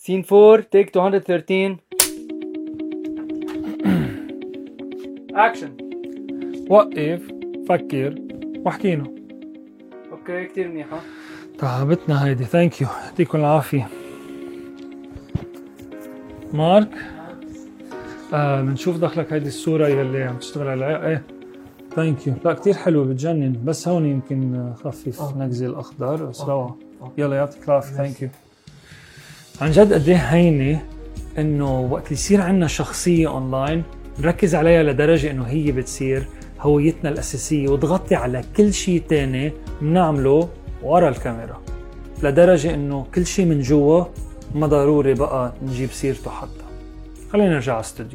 Scene 4, take 213. Action. وقف، فكر واحكينا. اوكي كتير منيحة. تعبتنا هيدي. ثانك يو، يعطيكم العافية. مارك، بنشوف دخلك هيدي الصورة يلي عم تشتغل على ايه. ثانك يو. لا كتير حلو، بتجنن، بس هون يمكن خفف نقزي الاخضر بس روعة. يلا يعطيك العافية. ثانك يو. عن جد قد ايه هينة انه وقت يصير عنا شخصية اونلاين نركز عليها لدرجة انه هي بتصير هويتنا الاساسية وتغطي على كل شيء تاني بنعمله ورا الكاميرا، لدرجة انه كل شيء من جوا ما ضروري بقى نجيب سيرته حتى. خلينا نرجع على الاستوديو.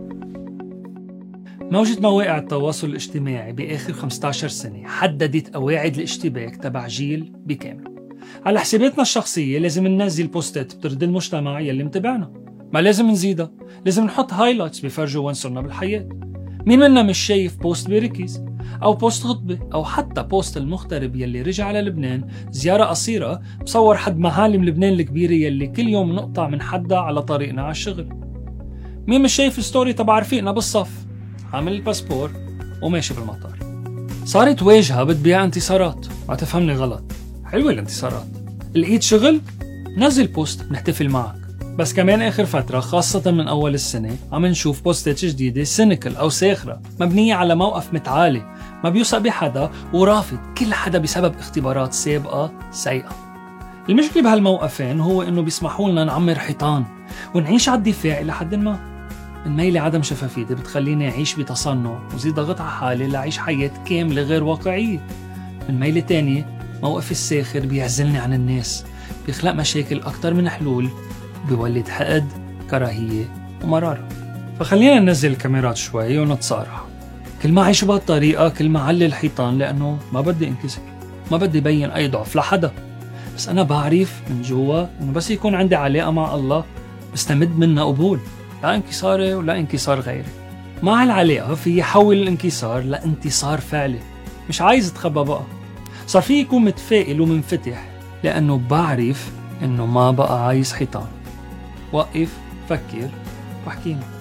موجة مواقع التواصل الاجتماعي بآخر 15 سنة حددت قواعد الاشتباك تبع جيل بكامله. على حساباتنا الشخصية لازم ننزل بوستات بترضي المجتمع يلي متابعنا، ما لازم نزيدها، لازم نحط هايلايتس بيفرجوا وين صرنا بالحياة. مين منا مش شايف بوست بركيز أو بوست خطبة أو حتى بوست المغترب يلي رجع على لبنان زيارة قصيرة مصور حد معالم لبنان الكبيرة يلي كل يوم نقطع من حدها على طريقنا على الشغل؟ مين مش شايف الستوري تبع رفيقنا بالصف عامل الباسبور وماشي بالمطار؟ صارت واجهة بتبيع انتصارات، ما تفهمني غلط، حلوة الانتصارات. لقيت شغل؟ نزل بوست نحتفل معك. بس كمان آخر فترة خاصة من أول السنة عم نشوف بوستات جديدة سينيكل أو ساخرة مبنية على موقف متعالي ما بيوثق بحدا ورافض كل حدا بسبب اختبارات سابقة سيئة. المشكلة بهالموقفين هو إنه بيسمحوا لنا نعمر حيطان ونعيش على الدفاع إلى حد ما. من ميلة عدم شفافيتي بتخليني أعيش بتصنع وزيد ضغط على حالي لأعيش حياة كاملة غير واقعية. من ميلة تانية موقف الساخر بيعزلني عن الناس، بيخلق مشاكل أكتر من حلول، بيولد حقد، كراهية ومرارة. فخلينا ننزل الكاميرات شوي ونتصارح. كل ما عيش بهالطريقة كل ما علي الحيطان، لأنه ما بدي انكسر، ما بدي بين أي ضعف لحدا. بس أنا بعرف من جوا إنه بس يكون عندي علاقة مع الله بستمد منها قبول، لا انكساري ولا انكسار غيري. مع العلاقة في يحول الانكسار لانتصار فعلي. مش عايز اتخبى بقى، صار في يكون متفائل ومنفتح لأنه بعرف إنه ما بقى عايز حيطان. وقف، فكر واحكينا.